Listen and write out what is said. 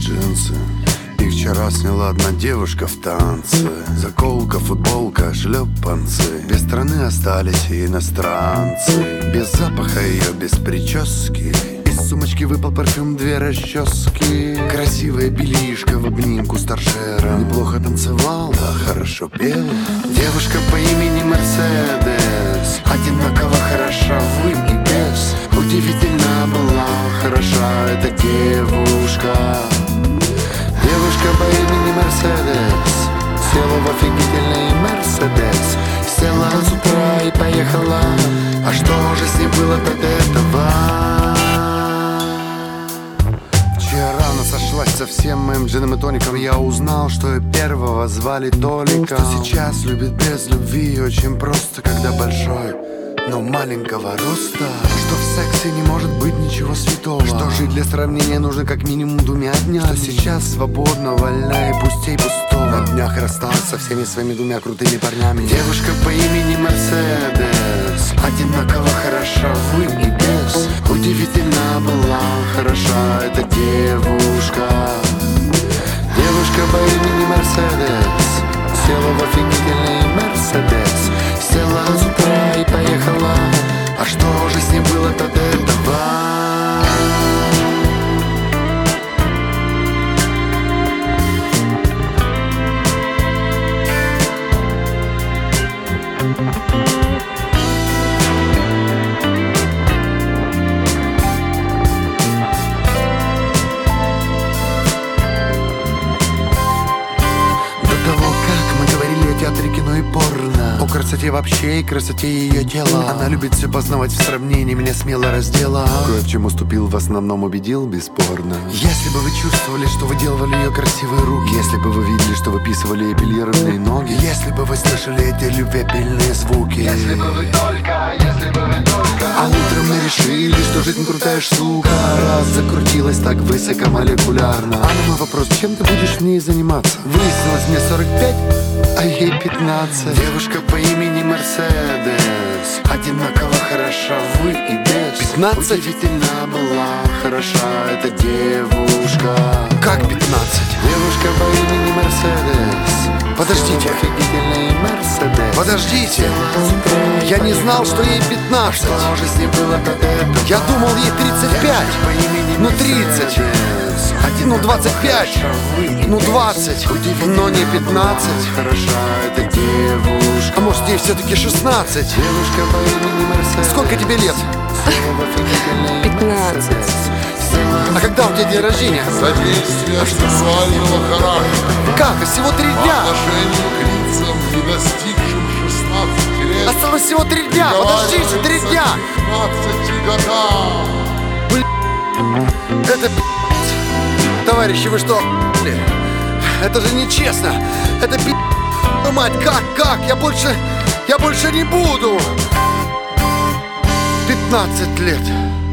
джинсы. И вчера сняла одна девушка в танце. Заколка, футболка, шлепанцы. Без страны остались и иностранцы. Без запаха ее, без прически. Из сумочки выпал парфюм, 2 расчески. Красивая белишка в обнимку с торшером. Неплохо танцевала, хорошо пела. Девушка по имени Мерседес, одинаково хороша в и без. Удивительно была хороша эта девушка. Девушка по имени Мерседес села в офигительный Мерседес. Села с утра и поехала. А что же с ней было до этого? Вчера она сошлась со всем моим джином и тоником. Я узнал, что и первого звали Толика. Что сейчас любит без любви очень просто, когда большой, но маленького роста. Что в сексе не может быть ничего святого. Что жить для сравнения нужно как минимум 2 днями. Что сейчас свободно, вольна и пустей пустого. На днях рассталась со всеми своими 2 крутыми парнями. Девушка по имени Мерседес одинаково хороша в и без. Удивительно была хороша эта девушка. Девушка по имени Мерседес села в офигительный Мерседес. Села с утра и поехала. А что же с ней было до этого? Театре, кино и порно. О красоте вообще и красоте ее тела. Она любит все познавать в сравнении, меня смело раздела. Кое в чем уступил, в основном убедил, бесспорно. Если бы вы чувствовали, что выделывали ее красивые руки. Если бы вы видели, что выписывали эпилированные ноги. Если бы вы слышали эти любвеобильные звуки. Если бы вы только. А утром мы решили, что жизнь крутая штука. Раз закрутилась так высокомолекулярно. А на мой вопрос, чем ты будешь в ней заниматься? Выяснилось, мне 45, а ей 15. Девушка по имени Мерседес одинаково хороша в и без. 15? Удивительно была хороша эта девушка. Как 15? Девушка по имени Мерседес. Подождите. Офигительный Мерседес. Подождите. Я не знал, что ей 15. Что же с ней было до этого? Я думал, ей 35. Ну 30. Ну 25, ну 20, но не 15. Хороша эта девушка. А может ей все-таки 16? Девушка по имени Мерседес. Сколько тебе лет? 15. А когда у тебя день рождения? Содействие сексуального характера. Как? Всего 3 дня. По отношению к лицам, не достигшим 16 лет. Осталось всего 3 дня. Подождите, 3 дня. 15 годам. Это товарищи, вы что? Это же нечестно. Это мать, как? Я больше не буду. 15 лет.